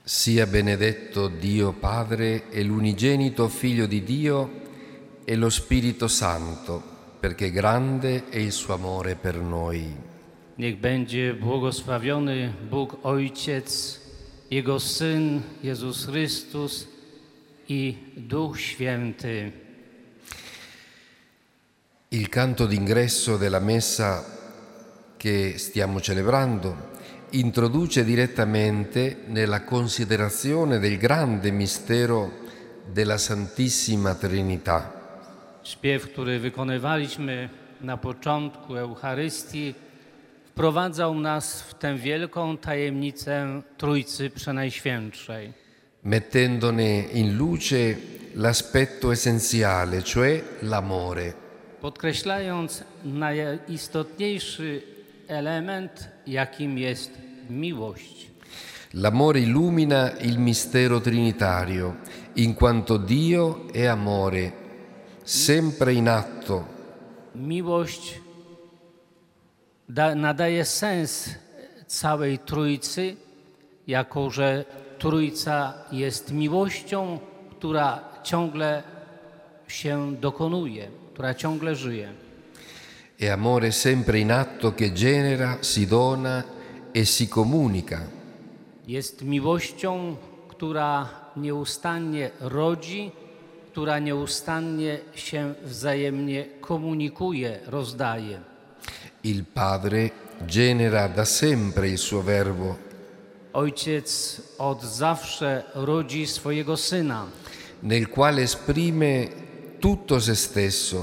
Sia benedetto Dio Padre e l'unigenito Figlio di Dio e lo Spirito Santo, perché grande è il suo amore per noi. Niech będzie błogosławiony Bóg Ojciec, Jego Syn Jezus Chrystus i Duch Święty. Il canto d'ingresso della messa che stiamo celebrando introduce direttamente nella considerazione del grande mistero della Santissima Trinità. Śpiew, który wykonywaliśmy na początku Eucharystii, wprowadzał nas w tę wielką tajemnicę Trójcy Przenajświętszej, Mettendone in luce l'aspetto essenziale, cioè l'amore. podkreślając najistotniejszy element, jakim jest miłość. L'amore illumina il mistero trinitario, in quanto Dio è amore, sempre in atto. Miłość nadaje sens całej Trójcy, jako że Trójca jest miłością, która ciągle się dokonuje, która ciągle żyje. È amore sempre in atto che genera, si dona e si comunica. Jest miłością, która nieustannie rodzi, która nieustannie się wzajemnie komunikuje, rozdaje. Il Padre genera da sempre il suo Verbo, Ojciec od zawsze rodzi swojego Syna, nel quale esprime tutto se stesso,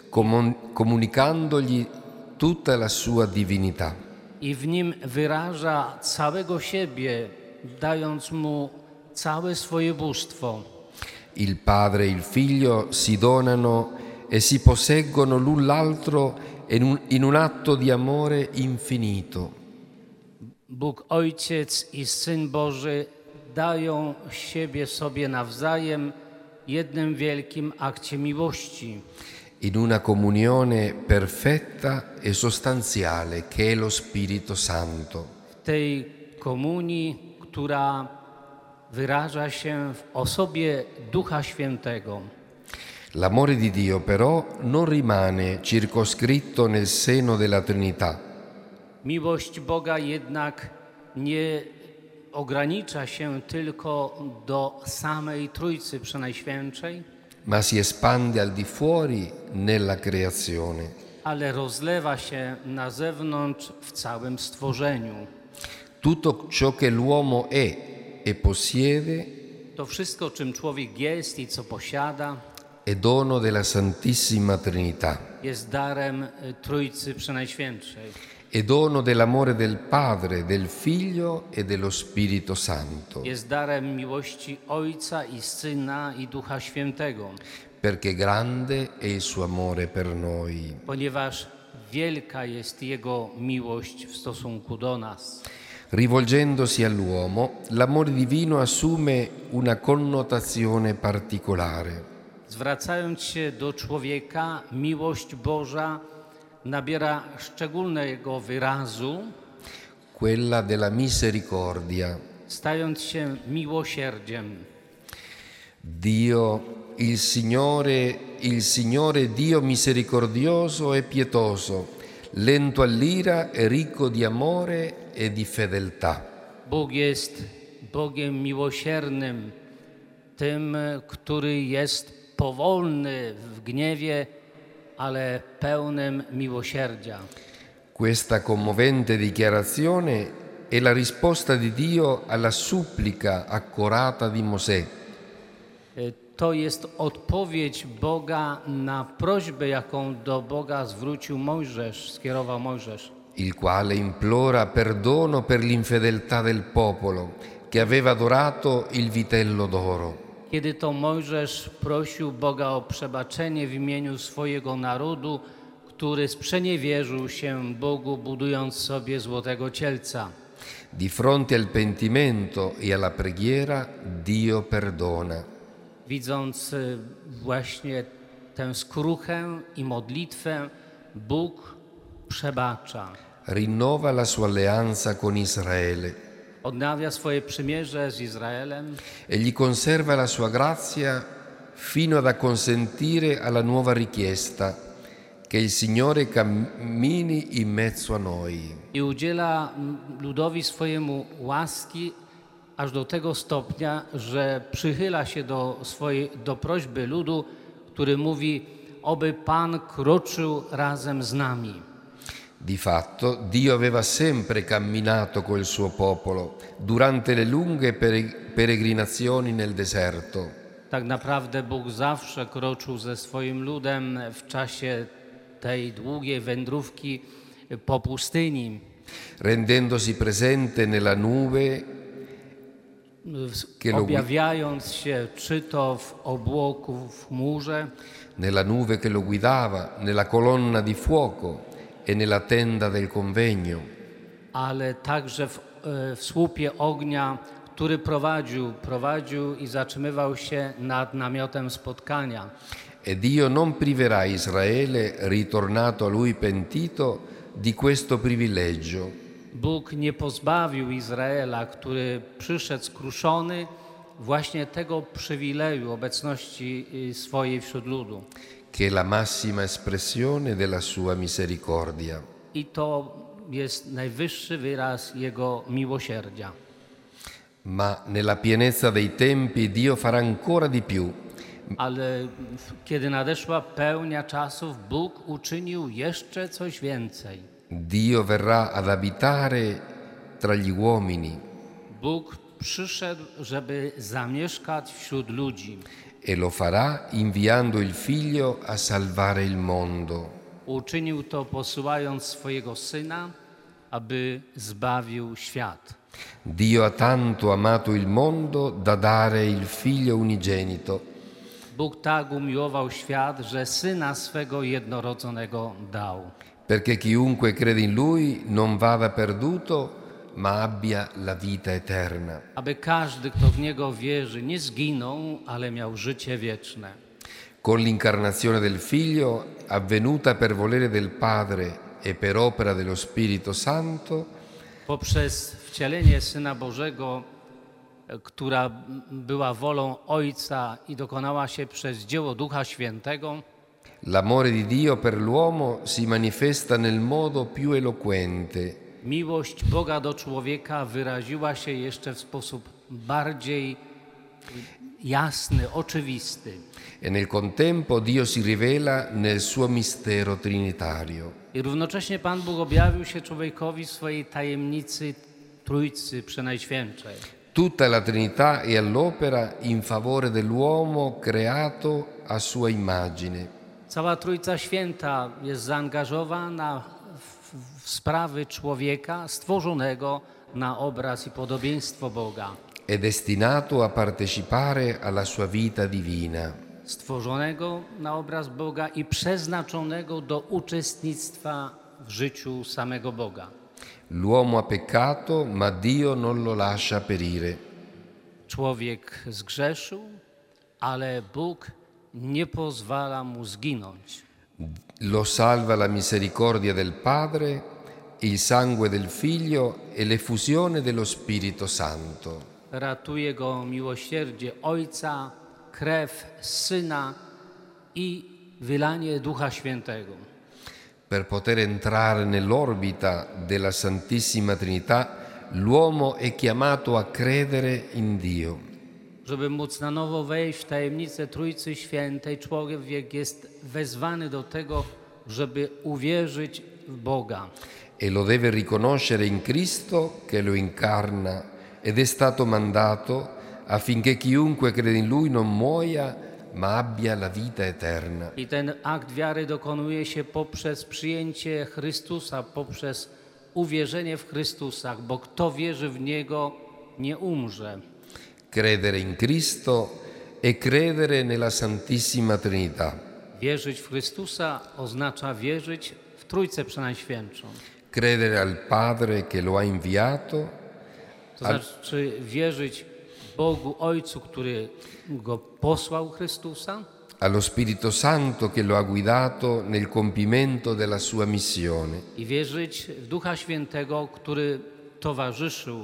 comunicandogli tutta la sua divinità. i w nim wyraża całego siebie, dając mu całe swoje bóstwo. Il Padre e il Figlio si donano e si posseggono l'un l'altro in un atto di amore infinito. Bóg Ojciec i Syn Boży dają siebie sobie nawzajem jednym wielkim akcie miłości. In una comunione perfetta e sostanziale che è lo Spirito Santo. W tej komunii, która wyraża się w osobie Ducha Świętego. L'amore di Dio però non rimane circoscritto nel seno della Trinità, Miłość Boga jednak nie ogranicza się tylko do samej Trójcy Przenajświętszej, ma si espande al di fuori nella creazione. ale rozlewa się na zewnątrz w całym stworzeniu. Tutto ciò che l'uomo è e possiede To wszystko, czym człowiek jest i co posiada, è dono della Santissima Trinità, jest darem Trójcy Przenajświętszej. è dono dell'amore del Padre, del Figlio e dello Spirito Santo, Jest darem miłości Ojca i Syna i Ducha Świętego, perché grande è il suo amore per noi. ponieważ wielka jest Jego miłość w stosunku do nas. Rivolgendosi all'uomo, l'amore divino assume una connotazione particolare. Zwracając się do człowieka, miłość Boża nabiera szczególnego wyrazu, Quella della misericordia. stając się miłosierdziem. Dio, il Signore Dio misericordioso e pietoso, lento all'ira e ricco di amore e di fedeltà. Bóg jest Bogiem miłosiernym, tym, który jest powolny w gniewie, ale pełnym miłosierdzia. Questa commovente dichiarazione è la risposta di Dio alla supplica accorata di Mosè. To jest odpowiedź Boga na prośbę, jaką do Boga skierował Mojżesz, il quale implora perdono per l'infedeltà del popolo che aveva adorato il vitello d'oro. kiedy to Mojżesz prosił Boga o przebaczenie w imieniu swojego narodu, który sprzeniewierzył się Bogu, budując sobie złotego cielca. Di fronte al pentimento e alla preghiera, Dio perdona. Widząc właśnie tę skruchę i modlitwę, Bóg przebacza. Rinnova la sua alleanza con Israele. odnawia swoje przymierze z Izraelem e gli conserva la sua grazia fino ad acconsentire alla nuova richiesta che il Signore cammini in mezzo a noi. i udziela ludowi swojemu łaski aż do tego stopnia, że przychyla się do prośby ludu, który mówi, oby Pan kroczył razem z nami. Di fatto, Dio aveva sempre camminato col suo popolo durante le lunghe peregrinazioni nel deserto. Tak naprawdę Bóg zawsze kroczył ze swoim ludem w czasie tej długiej wędrówki po pustyni, rendendosi presente nella nube objawiając się czy to w obłoku, w chmurze, nella nube che lo guidava, nella colonna di fuoco e nella tenda del convegno. ale także w słupie ognia, który prowadził i zatrzymywał się nad namiotem spotkania. E Dio non priverà Israele, ritornato a Lui pentito, di questo privilegio. Bóg nie pozbawił Izraela, który przyszedł skruszony, właśnie tego przywileju obecności swojej wśród ludu. Che è la massima espressione della sua misericordia. I to jest najwyższy wyraz Jego miłosierdzia. Ma nella pienezza dei tempi Dio farà ancora di più. Ale kiedy nadeszła pełnia czasów, Bóg uczynił jeszcze coś więcej. Dio verrà ad abitare tra gli uomini Bóg przyszedł, żeby zamieszkać wśród ludzi. e lo farà inviando il Figlio a salvare il mondo. Uczynił to posyłając swojego Syna, aby zbawił świat. Dio ha tanto amato il mondo da dare il Figlio unigenito, Bóg tak umiłował świat, że Syna swego jednorodzonego dał, perché chiunque crede in Lui non vada perduto, ma abbia la vita eterna. aby każdy, kto w Niego wierzy, nie zginął, ale miał życie wieczne. Con l'incarnazione del Figlio, avvenuta per volere del Padre e per opera dello Spirito Santo, Poprzez wcielenie Syna Bożego, która była wolą Ojca i dokonała się przez dzieło Ducha Świętego, l'amore di Dio per l'uomo si manifesta nel modo più eloquente. miłość Boga do człowieka wyraziła się jeszcze w sposób bardziej jasny, oczywisty. E nel contempo Dio si rivela nel suo mistero trinitario. I równocześnie Pan Bóg objawił się człowiekowi w swojej tajemnicy Trójcy Przenajświętszej. Tutta la Trinità è all'opera in favore dell'uomo creato a sua immagine. Cała Trójca Święta jest zaangażowana w sprawy człowieka stworzonego na obraz i podobieństwo Boga. È destinato a partecipare alla sua vita divina. Stworzonego na obraz Boga i przeznaczonego do uczestnictwa w życiu samego Boga. L'uomo ha peccato, ma Dio non lo lascia perire. Człowiek zgrzeszył, ale Bóg nie pozwala mu zginąć. Lo salva la misericordia del Padre, il sangue del Figlio e l'effusione dello Spirito Santo. Ratuje go miłosierdzie Ojca, krew Syna i wylanie Ducha Świętego. Per poter entrare nell'orbita della Santissima Trinità, l'uomo è chiamato a credere in Dio. Żeby móc na nowo wejść w tajemnicę Trójcy Świętej, człowiek jest wezwany do tego, żeby uwierzyć w Boga. E lo deve riconoscere in Cristo che lo incarna ed è stato mandato affinché chiunque crede in Lui non muoia, ma abbia la vita eterna. I ten akt wiary dokonuje się poprzez przyjęcie Chrystusa, poprzez uwierzenie w Chrystusa, bo kto wierzy w Niego, nie umrze. Credere in Cristo e credere nella Santissima Trinità. Wierzyć w Chrystusa oznacza wierzyć w Trójcę Przenajświętszą. Credere al Padre che lo ha inviato, To znaczy wierzyć Bogu Ojcu, który Go posłał Chrystusa, allo Spirito Santo che lo ha guidato nel compimento della sua missione. i wierzyć w Ducha Świętego, który towarzyszył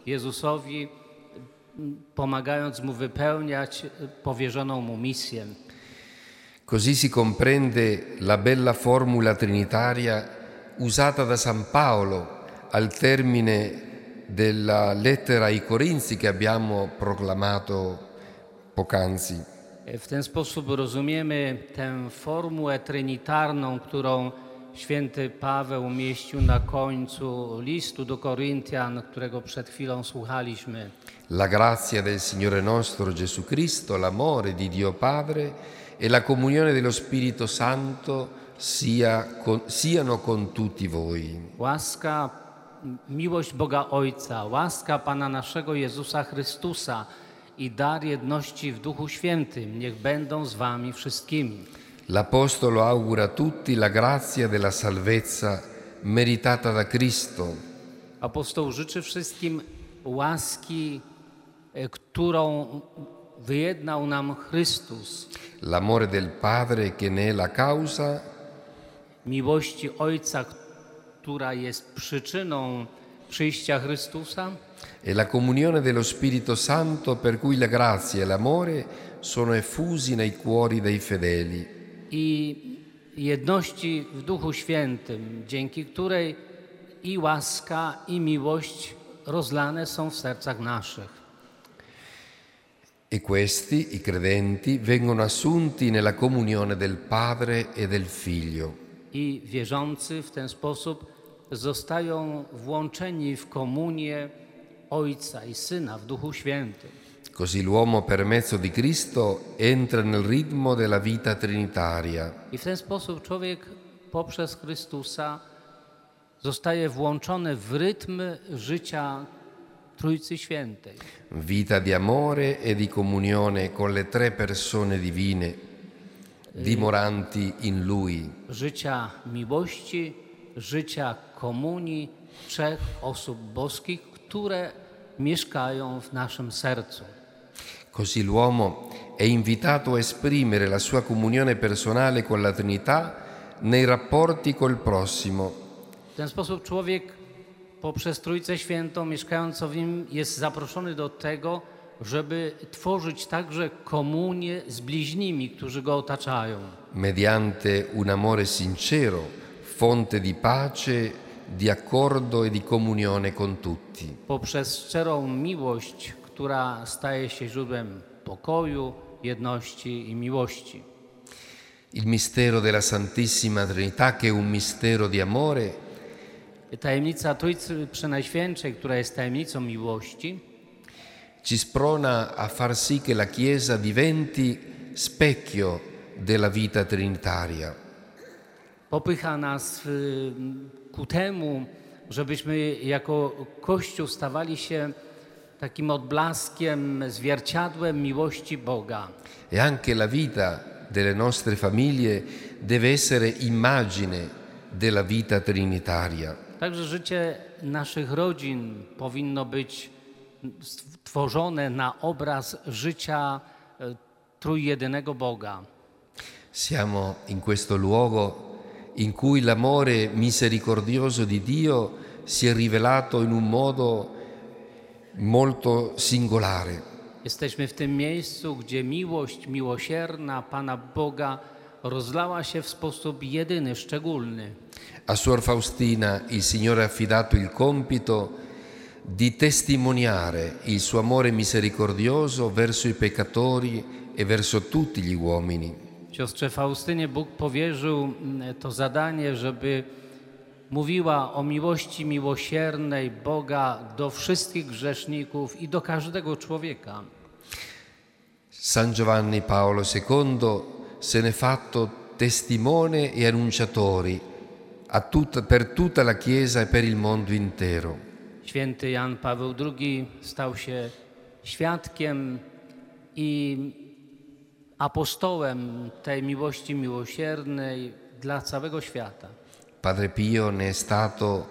Jezusowi, pomagając Mu wypełniać powierzoną Mu misję. Così si comprende la bella formula trinitaria usata da San Paolo al termine della lettera ai Corinzi che abbiamo proclamato poc'anzi. W ten sposób rozumiemy tę formułę trinitarną, którą święty Paweł umieścił na końcu listu do Koryntian, którego przed chwilą słuchaliśmy. La grazia del Signore nostro Gesù Cristo, l'amore di Dio Padre e la comunione dello Spirito Santo siano con tutti voi. Łaska, miłość Boga Ojca, łaska Pana naszego Jezusa Chrystusa i dar jedności w Duchu Świętym niech będą z wami wszystkimi. L'Apostolo augura a tutti la grazia della salvezza meritata da Cristo. Apostoł życzy wszystkim łaski, którą wyjednał nam Chrystus. L'amore del Padre che ne è la causa Miłości Ojca, która jest przyczyną przyjścia Chrystusa. e la comunione dello Spirito Santo per cui la grazia e l'amore sono effusi nei cuori dei fedeli. I jedności w Duchu Świętym, dzięki której i łaska, i miłość rozlane są w sercach naszych. E questi, i credenti, vengono assunti nella comunione del Padre e del Figlio. I wierzący w ten sposób zostają włączeni w komunię Ojca i Syna w Duchu Świętym. Così l'uomo per mezzo di Cristo entra nel ritmo della vita trinitaria. I w ten sposób człowiek poprzez Chrystusa zostaje włączony w rytm życia Trójcy Świętej. Vita di amore e di comunione con le tre persone divine dimoranti in Lui. Życia miłości, życia komunii trzech osób boskich, które mieszkają w naszym sercu. Così l'uomo è invitato a esprimere la sua comunione personale con la Trinità nei rapporti col prossimo. W ten sposób człowiek poprzez Trójcę Świętą mieszkając w nim jest zaproszony do tego, żeby tworzyć także komunię z bliźnimi, którzy go otaczają. Mediante un amore sincero, fonte di pace, di accordo e di comunione con tutti. Poprzez szczerą miłość, która staje się źródłem pokoju, jedności i miłości. Il mistero della Santissima Trinità, che è un mistero di amore, Tajemnica Trójcy Przenajświętszej, która jest tajemnicą miłości, ci sprona a far sì che la Chiesa diventi specchio della vita trinitaria. popycha nas ku temu, żebyśmy jako Kościół stawali się takim odblaskiem, zwierciadłem miłości Boga. E anche la vita delle nostre famiglie deve essere immagine della vita trinitaria. Także życie naszych rodzin powinno być stworzone na obraz życia trójjedynego Boga. Siamo in questo luogo in cui l'amore misericordioso di Dio si è rivelato in un modo molto singolare. Jesteśmy w tym miejscu, gdzie miłość miłosierna Pana Boga rozlała się w sposób jedyny, szczególny. A Suor Faustina il Signore ha affidato il compito di testimoniare il suo amore misericordioso verso i peccatori e verso tutti gli uomini. Siostrze Faustynie Bóg powierzył to zadanie, żeby mówiła o miłości miłosiernej Boga do wszystkich grzeszników i do każdego człowieka. San Giovanni Paolo II se n'è fatto testimone e annunciatori per tutta la Chiesa e per il mondo intero. Święty Jan Paweł II stał się świadkiem i apostołem tej miłości miłosiernej dla całego świata. Padre Pio ne è stato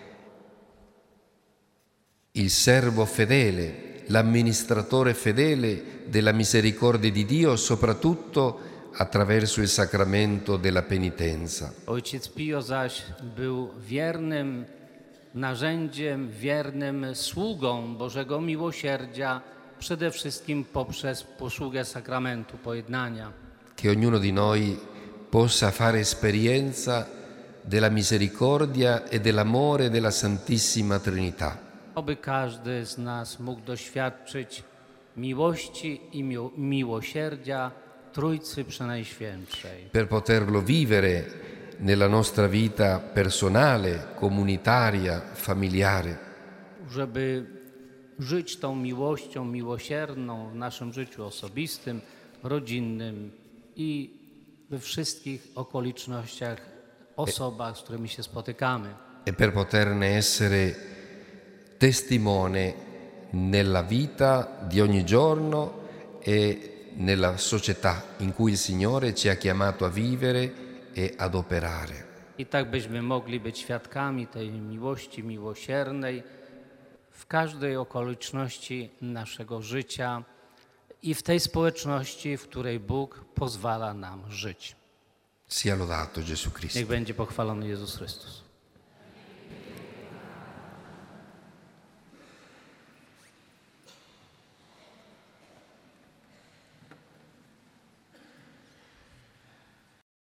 il servo fedele, l'amministratore fedele della misericordia di Dio, soprattutto attraverso il sacramento della penitenza. Ojciec Pio zaś był wiernym narzędziem, wiernym sługą Bożego miłosierdzia, przede wszystkim poprzez posługę sakramentu pojednania. Che ognuno di noi possa fare esperienza della misericordia e dell'amore della Santissima Trinità. Oby każdy z nas mógł doświadczyć miłości i miłosierdzia Trójcy Przenajświętszej, Per poterlo vivere nella nostra vita personale, comunitaria, familiare. żeby żyć tą miłością miłosierną w naszym życiu osobistym, rodzinnym i we wszystkich okolicznościach, osobach, z którymi się spotykamy. E per poterne essere testimone nella vita di ogni giorno e nella società in cui il Signore ci ha chiamato a vivere e ad operare. I tak byśmy mogli być świadkami tej miłości miłosiernej w każdej okoliczności naszego życia i w tej społeczności, w której Bóg pozwala nam żyć. Sia lodato Gesù Cristo. Niech będzie pochwalony Jezus Chrystus.